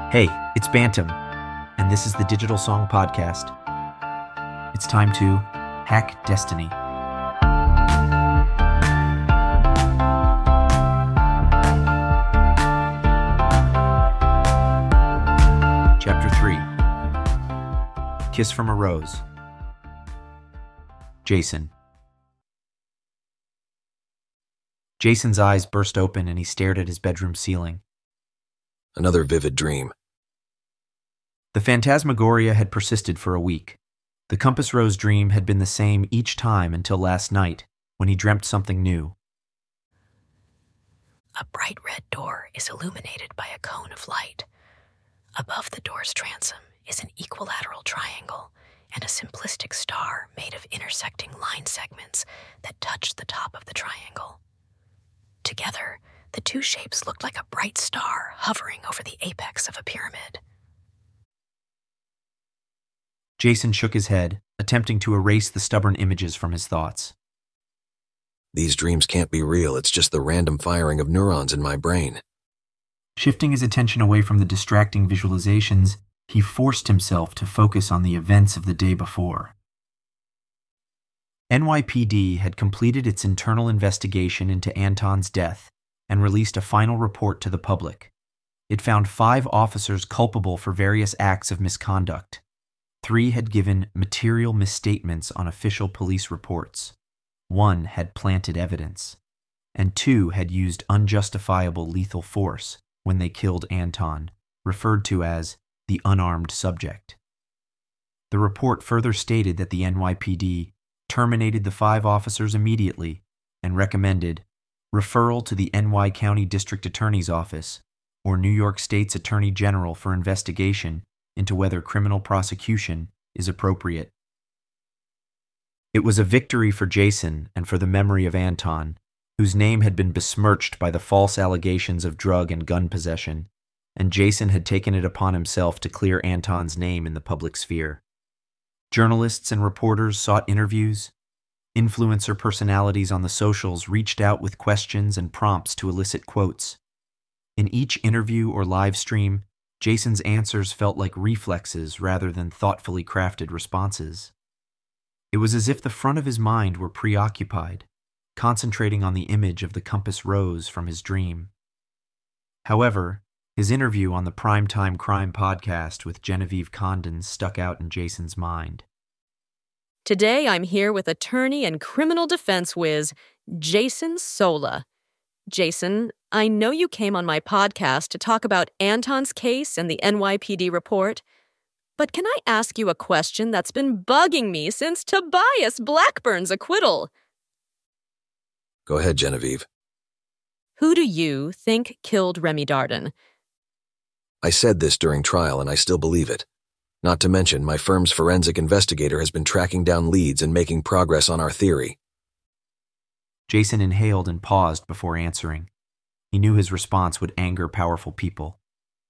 Hey, it's Bantam, and this is the Digital Song Podcast. It's time to hack destiny. Chapter 3. Kiss from a Rose. Jason. Jason's eyes burst open and he stared at his bedroom ceiling. Another vivid dream. The phantasmagoria had persisted for a week. The Compass Rose dream had been the same each time until last night, when he dreamt something new. A bright red door is illuminated by a cone of light. Above the door's transom is an equilateral triangle and a simplistic star made of intersecting line segments that touch the top of the triangle. Together, the two shapes looked like a bright star hovering over the apex of a pyramid. Jason shook his head, attempting to erase the stubborn images from his thoughts. These dreams can't be real, it's just the random firing of neurons in my brain. Shifting his attention away from the distracting visualizations, he forced himself to focus on the events of the day before. NYPD had completed its internal investigation into Anton's death and released a final report to the public. It found 5 officers culpable for various acts of misconduct. 3 had given material misstatements on official police reports. 1 had planted evidence. And 2 had used unjustifiable lethal force when they killed Anton, referred to as the unarmed subject. The report further stated that the NYPD terminated the 5 officers immediately and recommended referral to the NY County District Attorney's Office or New York State's Attorney General for investigation into whether criminal prosecution is appropriate. It was a victory for Jason and for the memory of Anton, whose name had been besmirched by the false allegations of drug and gun possession, and Jason had taken it upon himself to clear Anton's name in the public sphere. Journalists and reporters sought interviews. Influencer personalities on the socials reached out with questions and prompts to elicit quotes. In each interview or live stream, Jason's answers felt like reflexes rather than thoughtfully crafted responses. It was as if the front of his mind were preoccupied, concentrating on the image of the Compass Rose from his dream. However, his interview on the Primetime Crime podcast with Genevieve Condon stuck out in Jason's mind. Today I'm here with attorney and criminal defense whiz, Jason Sola. Jason, I know you came on my podcast to talk about Anton's case and the NYPD report, but can I ask you a question that's been bugging me since Tobias Blackburn's acquittal? Go ahead, Genevieve. Who do you think killed Remy Darden? I said this during trial and I still believe it. Not to mention, my firm's forensic investigator has been tracking down leads and making progress on our theory. Jason inhaled and paused before answering. He knew his response would anger powerful people.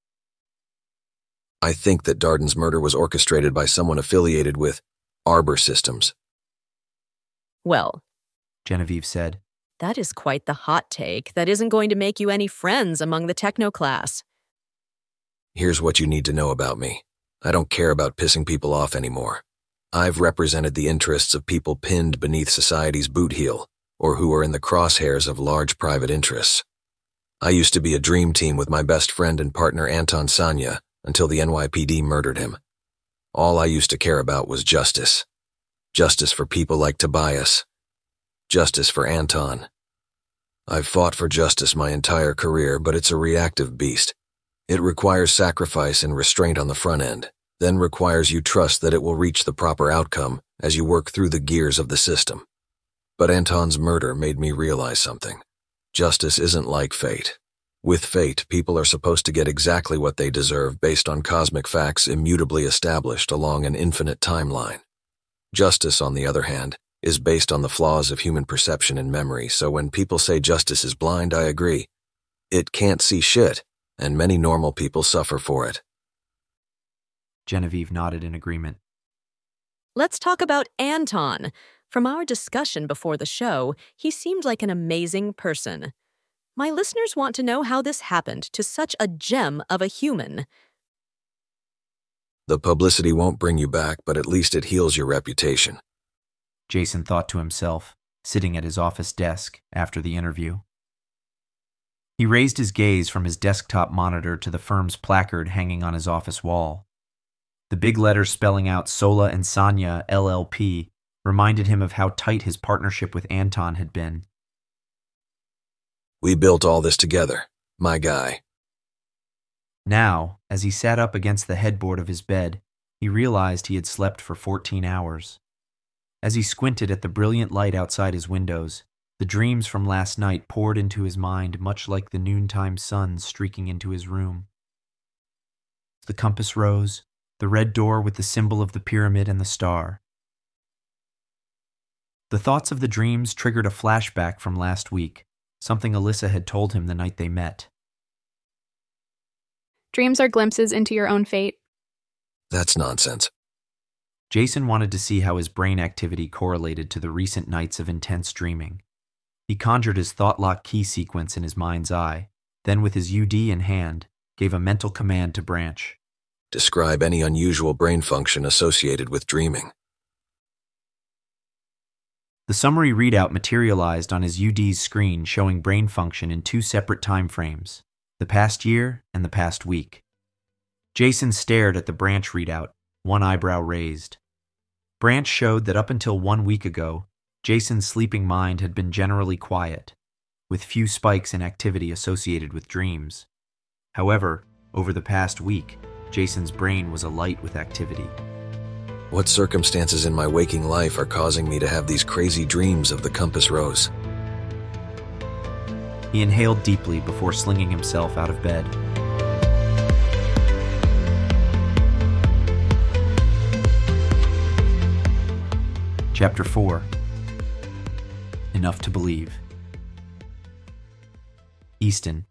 I think that Darden's murder was orchestrated by someone affiliated with Arbor Systems. Well, Genevieve said, that is quite the hot take that isn't going to make you any friends among the techno class. Here's what you need to know about me. I don't care about pissing people off anymore. I've represented the interests of people pinned beneath society's boot heel, or who are in the crosshairs of large private interests. I used to be a dream team with my best friend and partner Anton Sanya until the NYPD murdered him. All I used to care about was justice. Justice for people like Tobias. Justice for Anton. I've fought for justice my entire career, but it's a reactive beast. It requires sacrifice and restraint on the front end, then requires you trust that it will reach the proper outcome as you work through the gears of the system. But Anton's murder made me realize something. Justice isn't like fate. With fate, people are supposed to get exactly what they deserve based on cosmic facts immutably established along an infinite timeline. Justice, on the other hand, is based on the flaws of human perception and memory, so when people say justice is blind, I agree. It can't see shit, and many normal people suffer for it. Genevieve nodded in agreement. Let's talk about Anton. From our discussion before the show, he seemed like an amazing person. My listeners want to know how this happened to such a gem of a human. The publicity won't bring you back, but at least it heals your reputation. Jason thought to himself, sitting at his office desk after the interview. He raised his gaze from his desktop monitor to the firm's placard hanging on his office wall. The big letters spelling out Sola and Sanya, LLP, reminded him of how tight his partnership with Anton had been. We built all this together, my guy. Now, as he sat up against the headboard of his bed, he realized he had slept for 14 hours. As he squinted at the brilliant light outside his windows, the dreams from last night poured into his mind much like the noontime sun streaking into his room. The compass rose, the red door with the symbol of the pyramid and the star. The thoughts of the dreams triggered a flashback from last week, something Alyssa had told him the night they met. Dreams are glimpses into your own fate. That's nonsense. Jason wanted to see how his brain activity correlated to the recent nights of intense dreaming. He conjured his thought-lock key sequence in his mind's eye, then with his UD in hand, gave a mental command to Branch. Describe any unusual brain function associated with dreaming. The summary readout materialized on his UD's screen showing brain function in 2 separate time frames, the past year and the past week. Jason stared at the Branch readout, one eyebrow raised. Branch showed that up until 1 week ago, Jason's sleeping mind had been generally quiet, with few spikes in activity associated with dreams. However, over the past week, Jason's brain was alight with activity. What circumstances in my waking life are causing me to have these crazy dreams of the compass rose? He inhaled deeply before slinging himself out of bed. Chapter 4. Enough to Believe. Easton.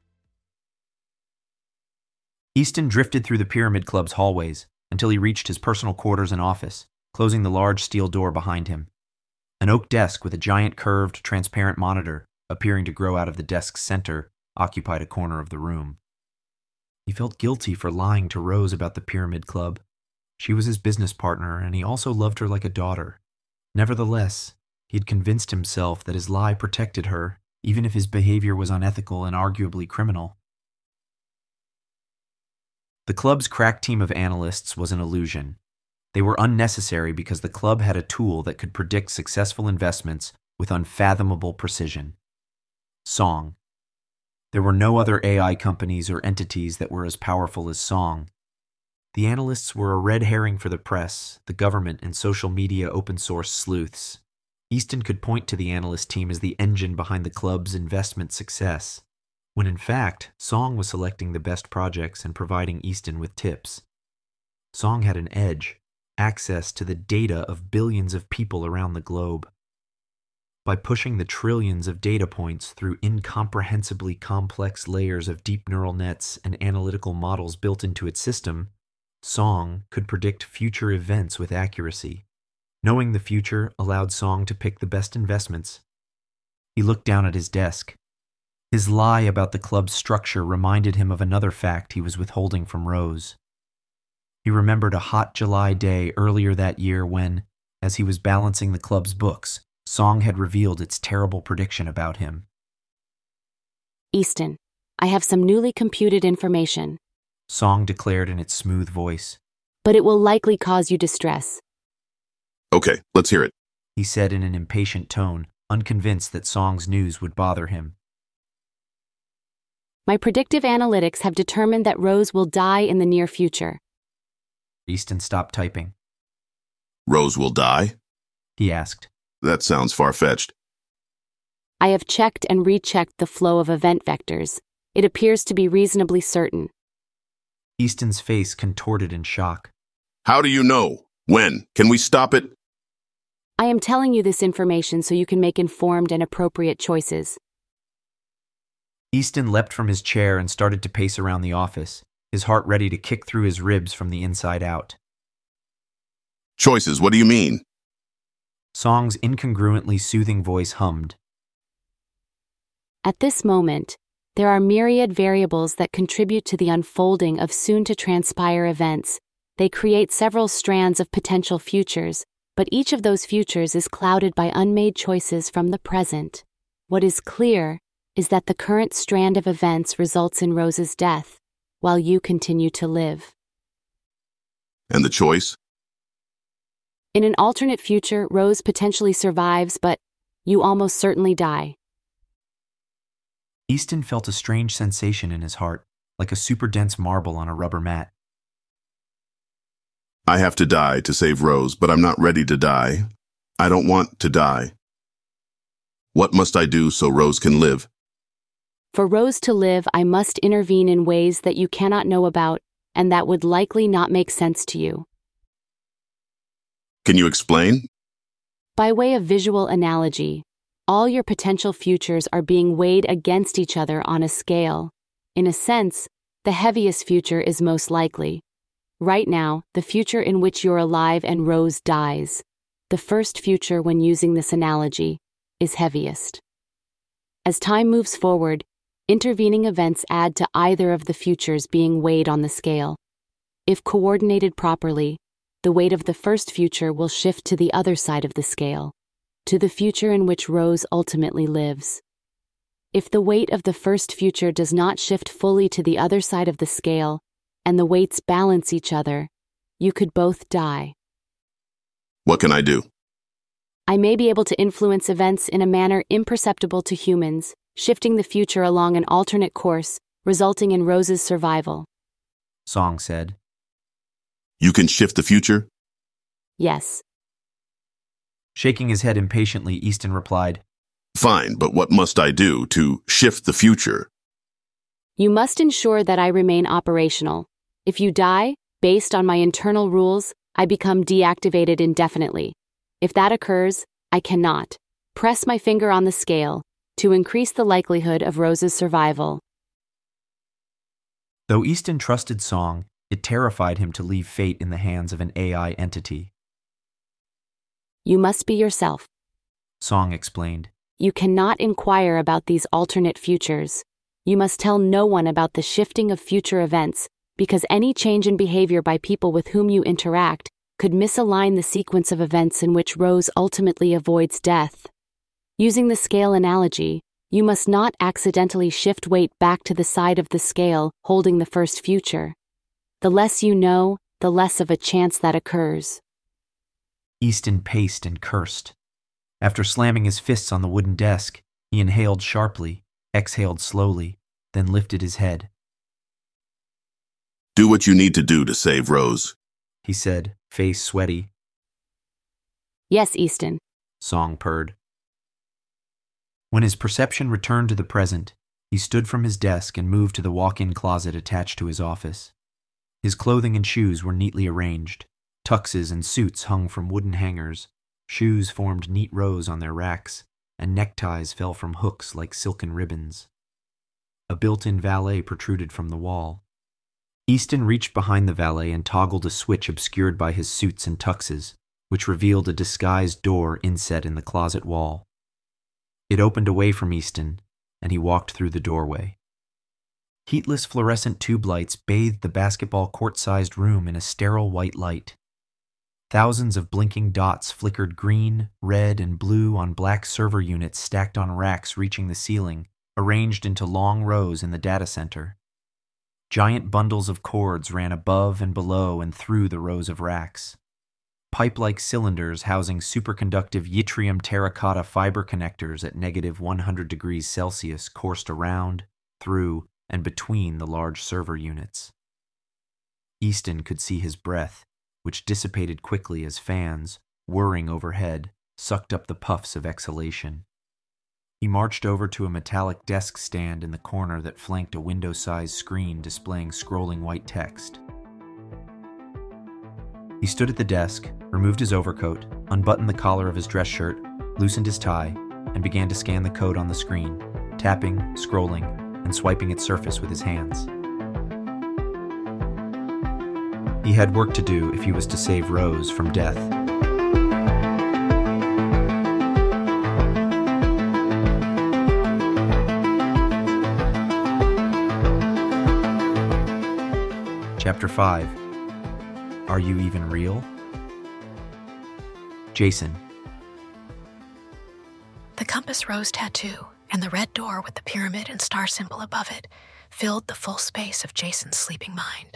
Easton drifted through the Pyramid Club's hallways until he reached his personal quarters and office, closing the large steel door behind him. An oak desk with a giant curved, transparent monitor, appearing to grow out of the desk's center, occupied a corner of the room. He felt guilty for lying to Rose about the Pyramid Club. She was his business partner, and he also loved her like a daughter. Nevertheless, he had convinced himself that his lie protected her, even if his behavior was unethical and arguably criminal. The club's crack team of analysts was an illusion. They were unnecessary because the club had a tool that could predict successful investments with unfathomable precision. Song. There were no other AI companies or entities that were as powerful as Song. The analysts were a red herring for the press, the government, and social media open-source sleuths. Easton could point to the analyst team as the engine behind the club's investment success, when in fact, Song was selecting the best projects and providing Easton with tips. Song had an edge, access to the data of billions of people around the globe. By pushing the trillions of data points through incomprehensibly complex layers of deep neural nets and analytical models built into its system, Song could predict future events with accuracy. Knowing the future allowed Song to pick the best investments. He looked down at his desk. His lie about the club's structure reminded him of another fact he was withholding from Rose. He remembered a hot July day earlier that year when, as he was balancing the club's books, Song had revealed its terrible prediction about him. Easton, I have some newly computed information. Song declared in its smooth voice. But it will likely cause you distress. Okay, let's hear it. He said in an impatient tone, unconvinced that Song's news would bother him. My predictive analytics have determined that Rose will die in the near future. Easton stopped typing. Rose will die? He asked. That sounds far-fetched. I have checked and rechecked the flow of event vectors. It appears to be reasonably certain. Easton's face contorted in shock. How do you know? When? Can we stop it? I am telling you this information so you can make informed and appropriate choices. Easton leapt from his chair and started to pace around the office, his heart ready to kick through his ribs from the inside out. Choices, what do you mean? Song's incongruently soothing voice hummed. At this moment, there are myriad variables that contribute to the unfolding of soon-to-transpire events. They create several strands of potential futures, but each of those futures is clouded by unmade choices from the present. What is clear is that the current strand of events results in Rose's death, while you continue to live. And the choice? In an alternate future, Rose potentially survives, but you almost certainly die. Easton felt a strange sensation in his heart, like a super dense marble on a rubber mat. I have to die to save Rose, but I'm not ready to die. I don't want to die. What must I do so Rose can live? For Rose to live, I must intervene in ways that you cannot know about and that would likely not make sense to you. Can you explain? By way of visual analogy, all your potential futures are being weighed against each other on a scale. In a sense, the heaviest future is most likely. Right now, the future in which you're alive and Rose dies. The first future, when using this analogy, is heaviest. As time moves forward, intervening events add to either of the futures being weighed on the scale. If coordinated properly, the weight of the first future will shift to the other side of the scale, to the future in which Rose ultimately lives. If the weight of the first future does not shift fully to the other side of the scale, and the weights balance each other, you could both die. What can I do? I may be able to influence events in a manner imperceptible to humans, shifting the future along an alternate course, resulting in Rose's survival. Song said. You can shift the future? Yes. Shaking his head impatiently, Easton replied, Fine, but what must I do to shift the future? You must ensure that I remain operational. If you die, based on my internal rules, I become deactivated indefinitely. If that occurs, I cannot press my finger on the scale to increase the likelihood of Rose's survival. Though Easton trusted Song, it terrified him to leave fate in the hands of an AI entity. You must be yourself, Song explained. You cannot inquire about these alternate futures. You must tell no one about the shifting of future events, because any change in behavior by people with whom you interact could misalign the sequence of events in which Rose ultimately avoids death. Using the scale analogy, you must not accidentally shift weight back to the side of the scale holding the first future. The less you know, the less of a chance that occurs. Easton paced and cursed. After slamming his fists on the wooden desk, he inhaled sharply, exhaled slowly, then lifted his head. Do what you need to do to save Rose, he said, face sweaty. Yes, Easton, Song purred. When his perception returned to the present, he stood from his desk and moved to the walk-in closet attached to his office. His clothing and shoes were neatly arranged. Tuxes and suits hung from wooden hangers. Shoes formed neat rows on their racks, and neckties fell from hooks like silken ribbons. A built-in valet protruded from the wall. Easton reached behind the valet and toggled a switch obscured by his suits and tuxes, which revealed a disguised door inset in the closet wall. It opened away from Easton, and he walked through the doorway. Heatless fluorescent tube lights bathed the basketball court-sized room in a sterile white light. Thousands of blinking dots flickered green, red, and blue on black server units stacked on racks reaching the ceiling, arranged into long rows in the data center. Giant bundles of cords ran above and below and through the rows of racks. Pipe-like cylinders housing superconductive yttrium terracotta fiber connectors at -100 degrees Celsius coursed around, through, and between the large server units. Easton could see his breath, which dissipated quickly as fans, whirring overhead, sucked up the puffs of exhalation. He marched over to a metallic desk stand in the corner that flanked a window-sized screen displaying scrolling white text. He stood at the desk, removed his overcoat, unbuttoned the collar of his dress shirt, loosened his tie, and began to scan the code on the screen, tapping, scrolling, and swiping its surface with his hands. He had work to do if he was to save Rose from death. Chapter 5. Are you even real? Jason. The compass rose tattoo and the red door with the pyramid and star symbol above it filled the full space of Jason's sleeping mind.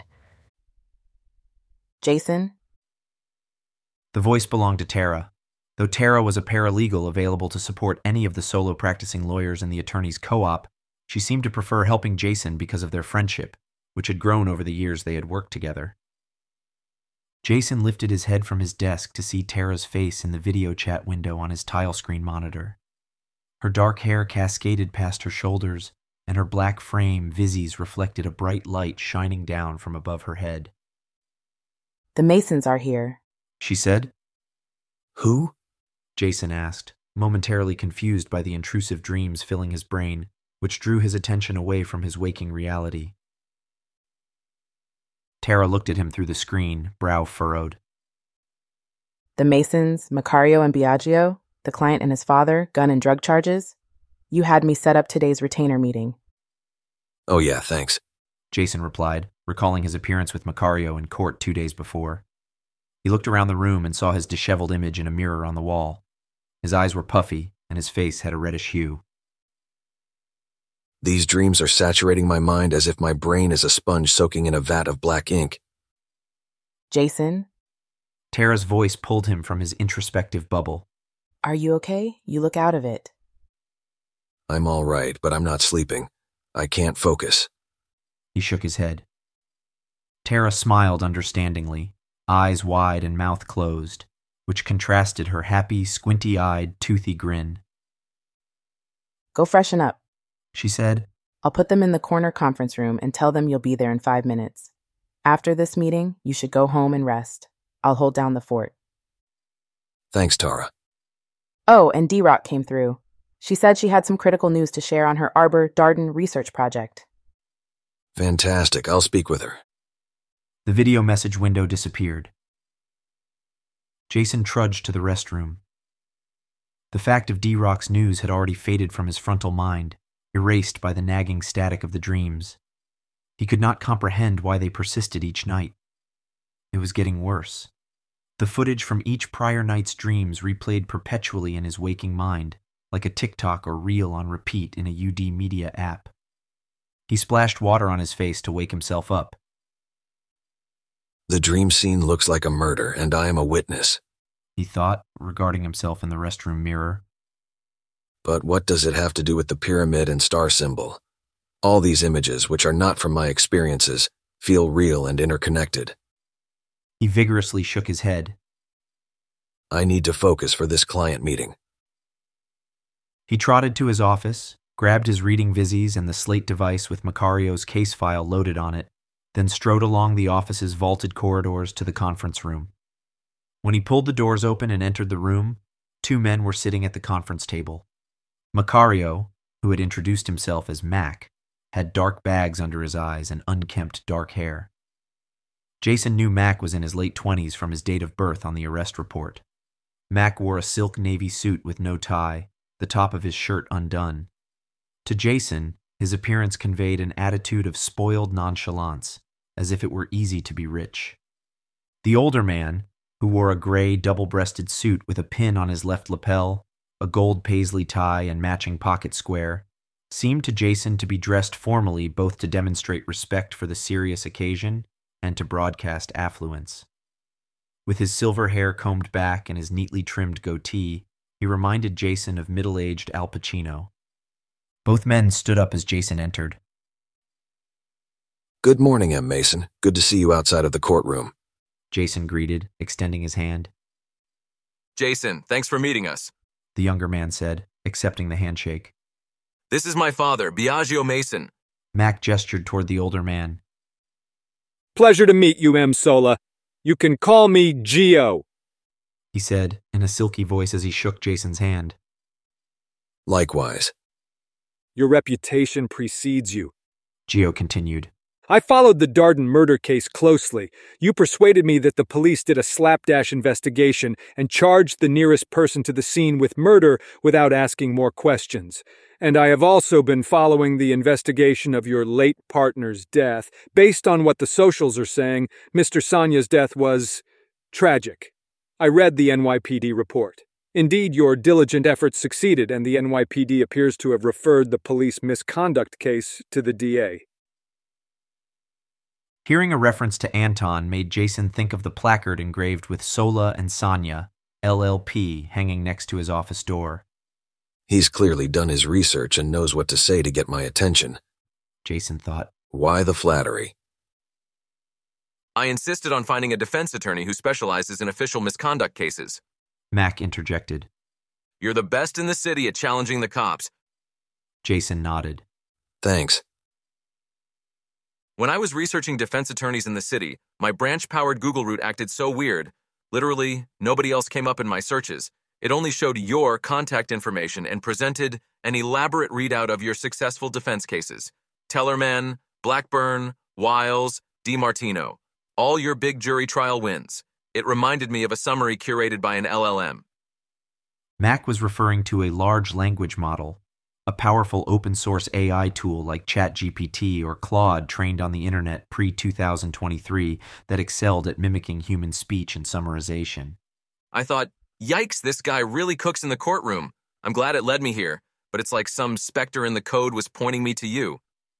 Jason? The voice belonged to Tara. Though Tara was a paralegal available to support any of the solo practicing lawyers in the attorney's co-op, she seemed to prefer helping Jason because of their friendship, which had grown over the years they had worked together. Jason lifted his head from his desk to see Tara's face in the video chat window on his tile screen monitor. Her dark hair cascaded past her shoulders, and her black frame vises reflected a bright light shining down from above her head. The Masons are here, she said. Who? Jason asked, momentarily confused by the intrusive dreams filling his brain, which drew his attention away from his waking reality. Tara looked at him through the screen, brow furrowed. The Masons, Macario and Biagio, the client and his father, gun and drug charges. You had me set up today's retainer meeting. Oh yeah, thanks. Jason replied, recalling his appearance with Macario in court 2 days before. He looked around the room and saw his disheveled image in a mirror on the wall. His eyes were puffy, and his face had a reddish hue. These dreams are saturating my mind as if my brain is a sponge soaking in a vat of black ink. Jason? Tara's voice pulled him from his introspective bubble. Are you okay? You look out of it. I'm all right, but I'm not sleeping. I can't focus. He shook his head. Tara smiled understandingly, eyes wide and mouth closed, which contrasted her happy, squinty-eyed, toothy grin. Go freshen up, she said. I'll put them in the corner conference room and tell them you'll be there in 5 minutes. After this meeting, you should go home and rest. I'll hold down the fort. Thanks, Tara. Oh, and D-Rock came through. She said she had some critical news to share on her Arbor Darden research project. Fantastic. I'll speak with her. The video message window disappeared. Jason trudged to the restroom. The fact of D-Rock's news had already faded from his frontal mind, erased by the nagging static of the dreams. He could not comprehend why they persisted each night. It was getting worse. The footage from each prior night's dreams replayed perpetually in his waking mind, like a TikTok or reel on repeat in a UD Media app. He splashed water on his face to wake himself up. The dream scene looks like a murder, and I am a witness, he thought, regarding himself in the restroom mirror. But what does it have to do with the pyramid and star symbol? All these images, which are not from my experiences, feel real and interconnected. He vigorously shook his head. I need to focus for this client meeting. He trotted to his office, grabbed his reading vises and the slate device with Macario's case file loaded on it, then strode along the office's vaulted corridors to the conference room. When he pulled the doors open and entered the room, 2 men were sitting at the conference table. Macario, who had introduced himself as Mac, had dark bags under his eyes and unkempt dark hair. Jason knew Mac was in his late 20s from his date of birth on the arrest report. Mac wore a silk navy suit with no tie, the top of his shirt undone. To Jason, his appearance conveyed an attitude of spoiled nonchalance, as if it were easy to be rich. The older man, who wore a gray double-breasted suit with a pin on his left lapel, a gold paisley tie and matching pocket square, seemed to Jason to be dressed formally both to demonstrate respect for the serious occasion and to broadcast affluence. With his silver hair combed back and his neatly trimmed goatee, he reminded Jason of middle-aged Al Pacino. Both men stood up as Jason entered. Good morning, M. Mason. Good to see you outside of the courtroom. Jason greeted, extending his hand. Jason, thanks for meeting us, the younger man said, accepting the handshake. This is my father, Biagio Mason. Mac gestured toward the older man. Pleasure to meet you, M. Sola. You can call me Gio, he said, in a silky voice as he shook Jason's hand. Likewise. Your reputation precedes you, Gio continued. I followed the Darden murder case closely. You persuaded me that the police did a slapdash investigation and charged the nearest person to the scene with murder without asking more questions. And I have also been following the investigation of your late partner's death. Based on what the socials are saying, Mr. Sanya's death was tragic. I read the NYPD report. Indeed, your diligent efforts succeeded, and the NYPD appears to have referred the police misconduct case to the DA. Hearing a reference to Anton made Jason think of the placard engraved with Sola and Sanya, LLP, hanging next to his office door. He's clearly done his research and knows what to say to get my attention. Jason thought. Why the flattery? I insisted on finding a defense attorney who specializes in official misconduct cases. Mac interjected. You're the best in the city at challenging the cops. Jason nodded. Thanks. When I was researching defense attorneys in the city, my branch-powered Google route acted so weird. Literally, nobody else came up in my searches. It only showed your contact information and presented an elaborate readout of your successful defense cases. Tellerman, Blackburn, Wiles, DiMartino. All your big jury trial wins. It reminded me of a summary curated by an LLM. Mac was referring to a large language model, a powerful open-source AI tool like ChatGPT or Claude trained on the internet pre-2023 that excelled at mimicking human speech and summarization. I thought, yikes, this guy really cooks in the courtroom. I'm glad it led me here, but it's like some specter in the code was pointing me to you.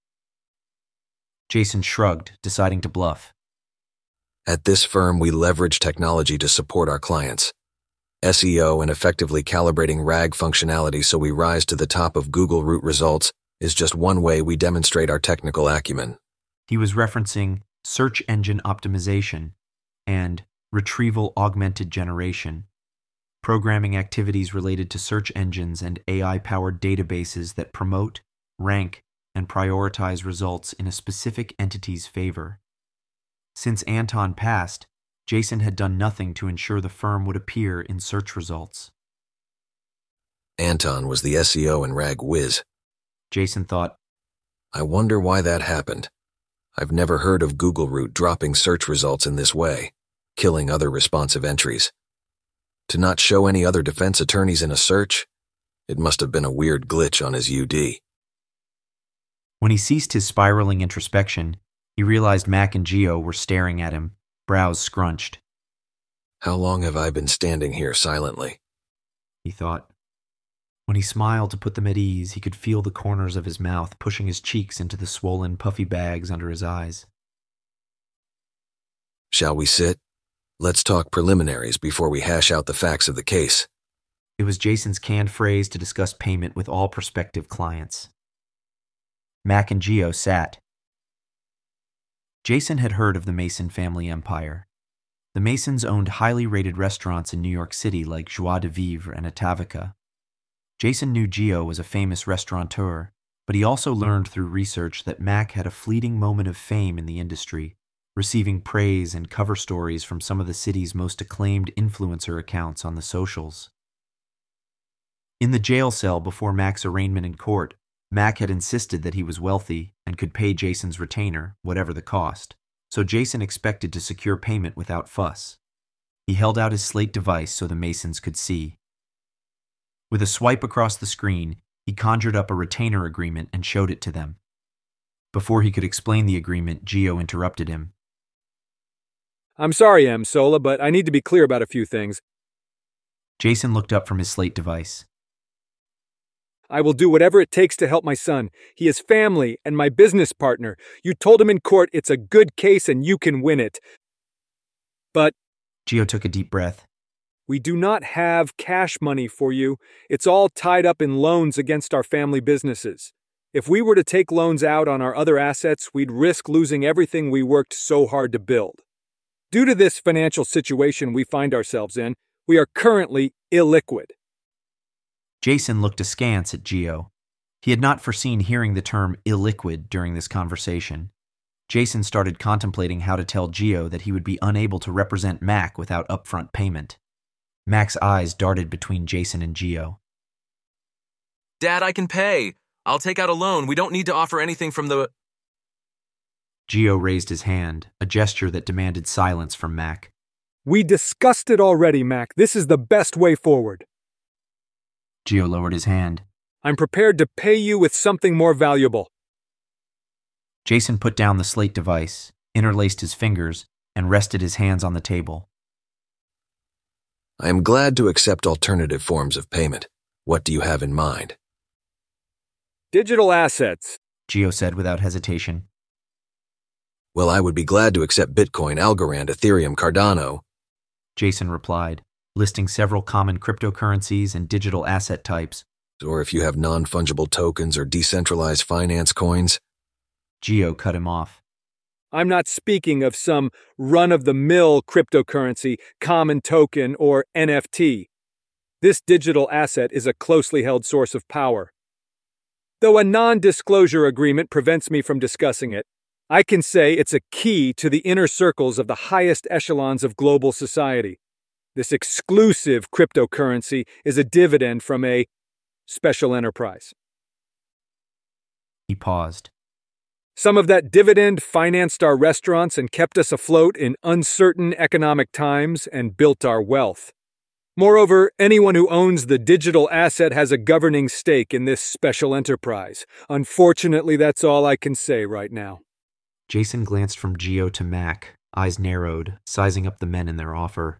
Jason shrugged, deciding to bluff. At this firm, we leverage technology to support our clients. SEO and effectively calibrating RAG functionality so we rise to the top of Google root results is just one way we demonstrate our technical acumen. He was referencing search engine optimization and retrieval augmented generation, programming activities related to search engines and AI-powered databases that promote, rank, and prioritize results in a specific entity's favor. Since Anton passed, Jason had done nothing to ensure the firm would appear in search results. Anton was the SEO and RAG whiz. Jason thought, I wonder why that happened. I've never heard of Google root dropping search results in this way, killing other responsive entries. To not show any other defense attorneys in a search? It must have been a weird glitch on his UD. When he ceased his spiraling introspection, he realized Mac and Gio were staring at him, brows scrunched. How long have I been standing here silently? He thought. When he smiled to put them at ease, he could feel the corners of his mouth pushing his cheeks into the swollen, puffy bags under his eyes. Shall we sit? Let's talk preliminaries before we hash out the facts of the case. It was Jason's canned phrase to discuss payment with all prospective clients. Mac and Gio sat. Jason had heard of the Mason family empire. The Masons owned highly rated restaurants in New York City like Joie de Vivre and Atavica. Jason knew Gio was a famous restaurateur, but he also learned through research that Mac had a fleeting moment of fame in the industry, receiving praise and cover stories from some of the city's most acclaimed influencer accounts on the socials. In the jail cell before Mac's arraignment in court, Mac had insisted that he was wealthy and could pay Jason's retainer, whatever the cost, so Jason expected to secure payment without fuss. He held out his slate device so the Masons could see. With a swipe across the screen, he conjured up a retainer agreement and showed it to them. Before he could explain the agreement, Gio interrupted him. I'm sorry, M. Sola, but I need to be clear about a few things. Jason looked up from his slate device. I will do whatever it takes to help my son. He is family and my business partner. You told him in court it's a good case and you can win it. But Gio took a deep breath. We do not have cash money for you. It's all tied up in loans against our family businesses. If we were to take loans out on our other assets, we'd risk losing everything we worked so hard to build. Due to this financial situation we find ourselves in, we are currently illiquid. Jason looked askance at Gio. He had not foreseen hearing the term illiquid during this conversation. Jason started contemplating how to tell Gio that he would be unable to represent Mac without upfront payment. Mac's eyes darted between Jason and Gio. Dad, I can pay. I'll take out a loan. We don't need to offer anything from the... Gio raised his hand, a gesture that demanded silence from Mac. We discussed it already, Mac. This is the best way forward. Gio lowered his hand. I'm prepared to pay you with something more valuable. Jason put down the slate device, interlaced his fingers, and rested his hands on the table. I am glad to accept alternative forms of payment. What do you have in mind? Digital assets, Gio said without hesitation. Well, I would be glad to accept Bitcoin, Algorand, Ethereum, Cardano. Jason replied, listing several common cryptocurrencies and digital asset types. Or if you have non-fungible tokens or decentralized finance coins. Gio cut him off. I'm not speaking of some run-of-the-mill cryptocurrency, common token, or NFT. This digital asset is a closely held source of power. Though a non-disclosure agreement prevents me from discussing it, I can say it's a key to the inner circles of the highest echelons of global society. This exclusive cryptocurrency is a dividend from a special enterprise. He paused. Some of that dividend financed our restaurants and kept us afloat in uncertain economic times and built our wealth. Moreover, anyone who owns the digital asset has a governing stake in this special enterprise. Unfortunately, that's all I can say right now. Jason glanced from Gio to Mac, eyes narrowed, sizing up the men in their offer.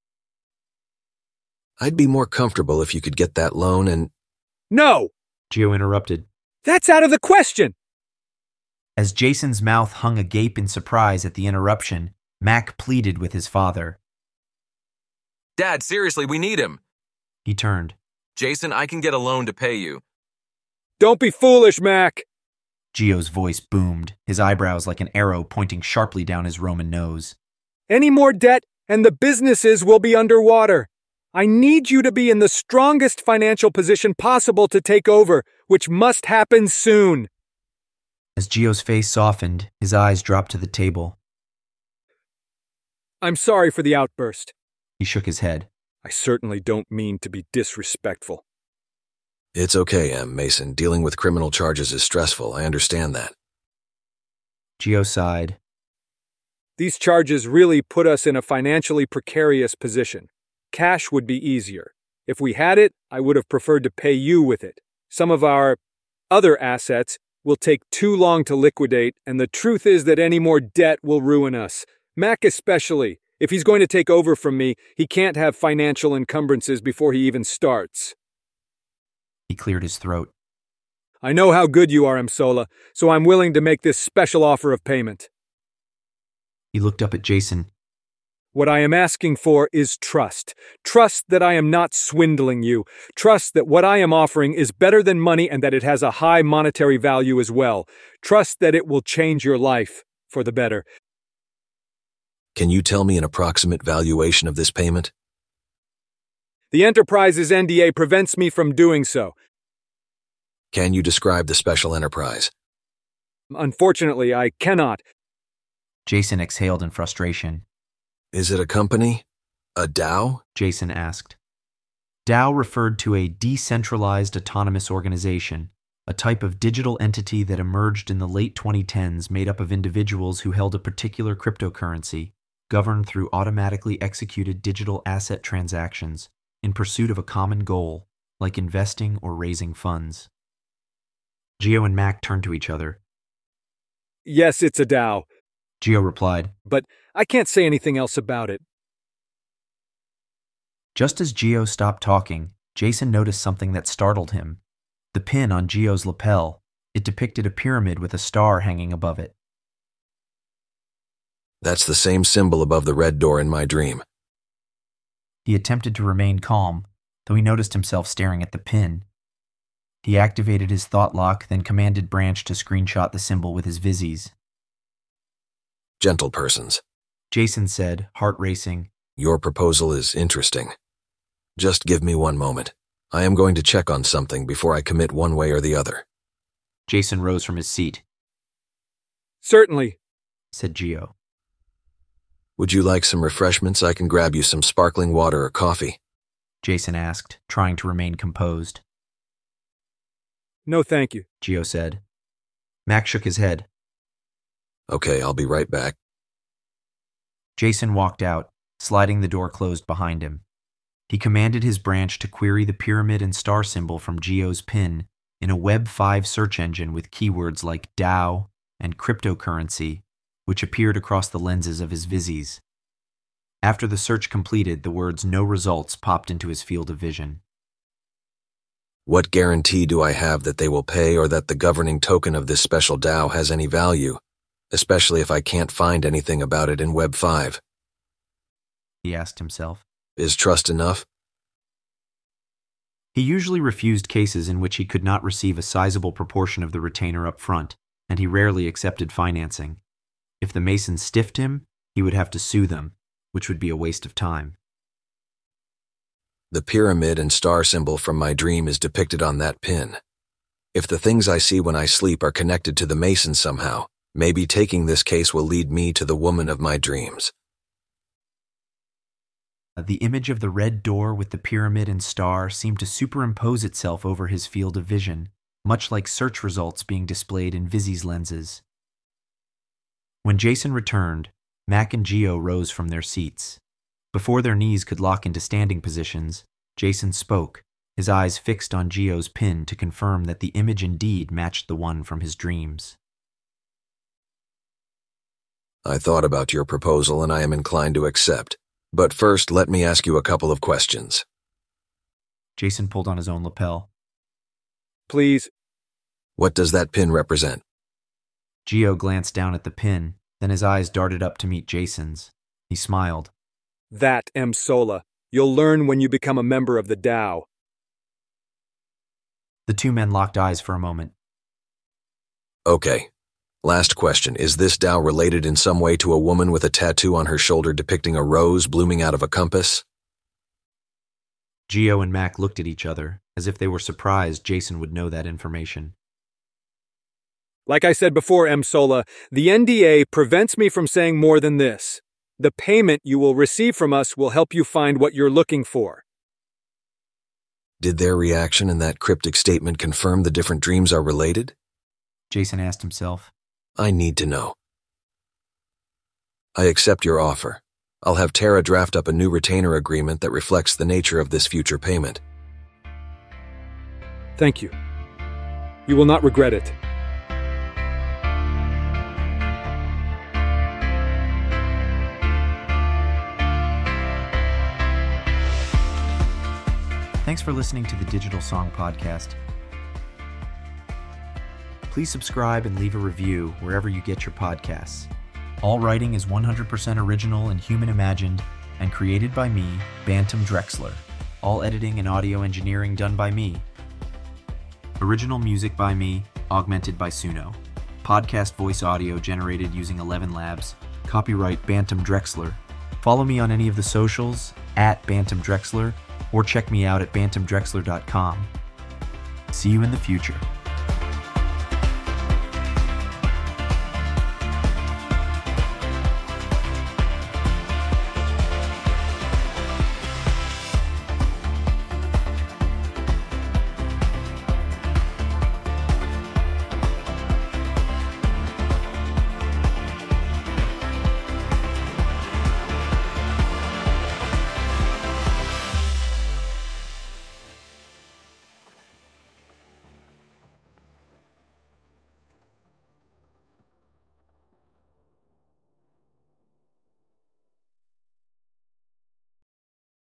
I'd be more comfortable if you could get that loan and... No! Gio interrupted. That's out of the question! As Jason's mouth hung agape in surprise at the interruption, Mac pleaded with his father. Dad, seriously, we need him. He turned. Jason, I can get a loan to pay you. Don't be foolish, Mac! Gio's voice boomed, his eyebrows like an arrow pointing sharply down his Roman nose. Any more debt, and the businesses will be underwater. I need you to be in the strongest financial position possible to take over, which must happen soon. As Gio's face softened, his eyes dropped to the table. I'm sorry for the outburst. He shook his head. I certainly don't mean to be disrespectful. It's okay, M. Mason. Dealing with criminal charges is stressful. I understand that. Gio sighed. These charges really put us in a financially precarious position. Cash would be easier. If we had it, I would have preferred to pay you with it. Some of our other assets will take too long to liquidate, and the truth is that any more debt will ruin us. Mac especially. If he's going to take over from me, he can't have financial encumbrances before he even starts. He cleared his throat. I know how good you are, Msola, so I'm willing to make this special offer of payment. He looked up at Jason. What I am asking for is trust. Trust that I am not swindling you. Trust that what I am offering is better than money and that it has a high monetary value as well. Trust that it will change your life for the better. Can you tell me an approximate valuation of this payment? The enterprise's NDA prevents me from doing so. Can you describe the special enterprise? Unfortunately, I cannot. Jason exhaled in frustration. Is it a company? A DAO? Jason asked. DAO referred to a decentralized autonomous organization, a type of digital entity that emerged in the late 2010s made up of individuals who held a particular cryptocurrency, governed through automatically executed digital asset transactions in pursuit of a common goal, like investing or raising funds. Gio and Mac turned to each other. Yes, it's a DAO. Gio replied. But I can't say anything else about it. Just as Gio stopped talking, Jason noticed something that startled him. The pin on Gio's lapel. It depicted a pyramid with a star hanging above it. That's the same symbol above the red door in my dream. He attempted to remain calm, though he noticed himself staring at the pin. He activated his thought lock, then commanded Branch to screenshot the symbol with his Vizzies. Gentle persons. Jason said, heart racing. Your proposal is interesting. Just give me one moment. I am going to check on something before I commit one way or the other. Jason rose from his seat. Certainly, said Gio. Would you like some refreshments? I can grab you some sparkling water or coffee. Jason asked, trying to remain composed. No, thank you, Gio said. Mac shook his head. Okay, I'll be right back. Jason walked out, sliding the door closed behind him. He commanded his branch to query the pyramid and star symbol from Geo's PIN in a Web 5 search engine with keywords like DAO and cryptocurrency, which appeared across the lenses of his Vizzies. After the search completed, the words "no results" popped into his field of vision. What guarantee do I have that they will pay or that the governing token of this special DAO has any value, especially if I can't find anything about it in Web 5? He asked himself. Is trust enough? He usually refused cases in which he could not receive a sizable proportion of the retainer up front, and he rarely accepted financing. If the Masons stiffed him, he would have to sue them, which would be a waste of time. The pyramid and star symbol from my dream is depicted on that pin. If the things I see when I sleep are connected to the Masons somehow, maybe taking this case will lead me to the woman of my dreams. The image of the red door with the pyramid and star seemed to superimpose itself over his field of vision, much like search results being displayed in Vizzi's lenses. When Jason returned, Mac and Geo rose from their seats. Before their knees could lock into standing positions, Jason spoke, his eyes fixed on Geo's pin to confirm that the image indeed matched the one from his dreams. I thought about your proposal and I am inclined to accept. But first, let me ask you a couple of questions. Jason pulled on his own lapel. Please. What does that pin represent? Geo glanced down at the pin, then his eyes darted up to meet Jason's. He smiled. That, M. Sola. You'll learn when you become a member of the DAO. The two men locked eyes for a moment. Okay. Last question. Is this DAO related in some way to a woman with a tattoo on her shoulder depicting a rose blooming out of a compass? Geo and Mac looked at each other, as if they were surprised Jason would know that information. Like I said before, M. Sola, the NDA prevents me from saying more than this. The payment you will receive from us will help you find what you're looking for. Did their reaction in that cryptic statement confirm the different dreams are related? Jason asked himself. I need to know. I accept your offer. I'll have Tara draft up a new retainer agreement that reflects the nature of this future payment. Thank you. You will not regret it. Thanks for listening to the Digital Song Podcast. Please subscribe and leave a review wherever you get your podcasts. All writing is 100% original and human imagined and created by me, Bantam Drexler. All editing and audio engineering done by me. Original music by me, augmented by Suno. Podcast voice audio generated using 11 Labs. Copyright Bantam Drexler. Follow me on any of the socials, @Bantam Drexler, or check me out at bantamdrexler.com. See you in the future.